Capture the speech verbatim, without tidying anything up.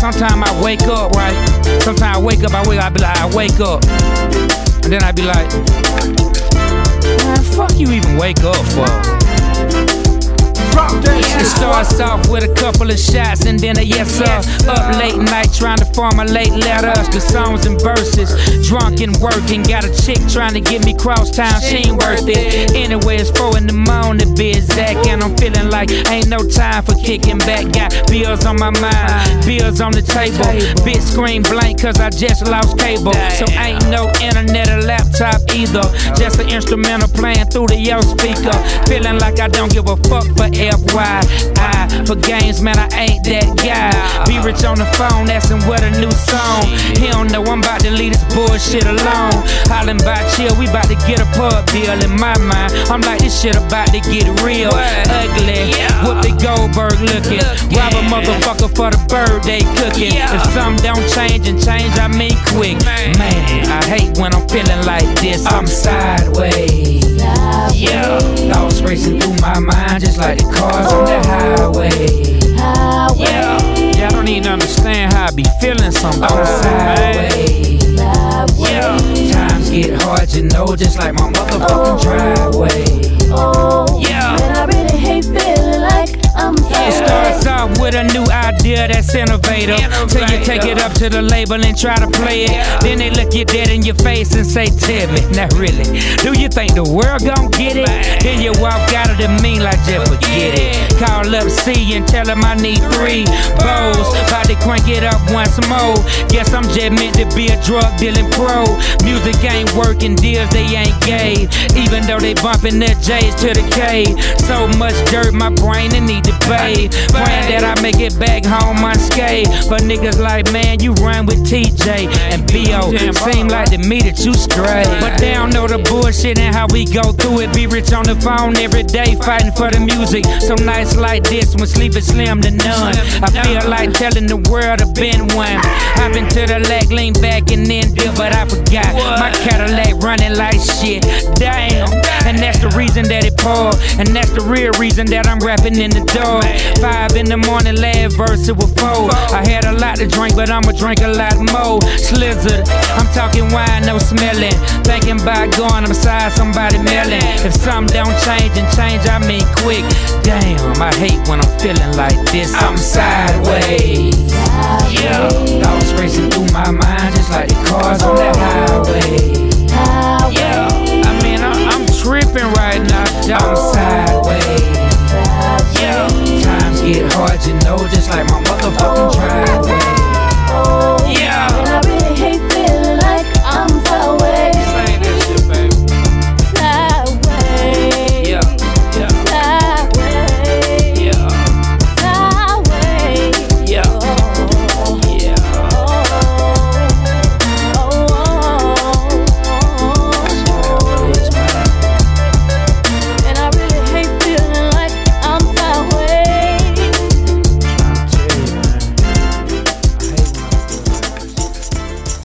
sometimes I wake up, right? Sometimes I wake up, I wake up, I be like, I wake up. And then I be like, man, fuck you even wake up for? It starts off with a couple of shots and then a yes sir. Up late night trying to formulate letters to songs and verses. Drunk and working, got a chick trying to get me cross town, she ain't worth it. Anyway, it's four in the morning, biz Zach, and I'm feeling like ain't no time for kicking back. Got bills on my mind, bills on the table. Bitch screen blank cause I just lost cable. So ain't no internet or laptop either. Just an instrumental playing through the yo speaker. Feeling like I don't give a fuck for F Y I. For games, man, I ain't that guy. Be rich on the phone, asking what a new song. He don't know I'm about to leave this bullshit alone. Hollin' by chill, we about to get a pub deal. In my mind, I'm like, this shit about to get real ugly. Whoopi Goldberg looking. Rob a motherfucker for the bird they cooking. If something don't change and change, I mean quick. Man, I hate when I'm feeling like this. I'm sideways. Yeah, thoughts racing through my mind just like the cars on the highway. Yeah, y'all don't even understand how I be feeling sometimes. I'm sideways. Yeah, times get hard, you know, just like my motherfucking driveway. Oh, yeah, man, I really hate feeling like I'm It starts off with a new idea that's innovative. Till you take it up to the label and try to play it. Then they look you dead in your face and say, tell me, not really, do you think the world gon' get it? Then you walk out of the mean like just forget it. Call up C and tell him I need three bowls. About to crank it up once more. Guess I'm just meant to be a drug dealing pro. Music ain't working, deals they ain't gay. Even though they bumping their J's to the K. So much dirt, my brain and need to bathe. Praying that I make it back home unscathed. But niggas like, man, you run with T J and B O. Seem like to me that you straight. But they don't know the bullshit and how we go through it. Be rich on the phone every day, fighting for the music. So nights like this when sleep is slim to none. I feel like telling the world I've been one. I've been to the leg, lean back and then dip, but I forgot my Cadillac running like shit. Damn, and that's the reason that it poured. And that's the real reason that I'm rapping in the door. Five in the morning, last verse it was four. I had a lot to drink, but I'ma drink a lot more. Slizzard, I'm talking wine, no smelling. Thinking about going, I'm sorry somebody melling. If something don't change and change, I mean quick. Damn, I hate when I'm feeling like this. I'm sideways. Yeah, thoughts racing through my mind just like the cars on the highway. Yeah.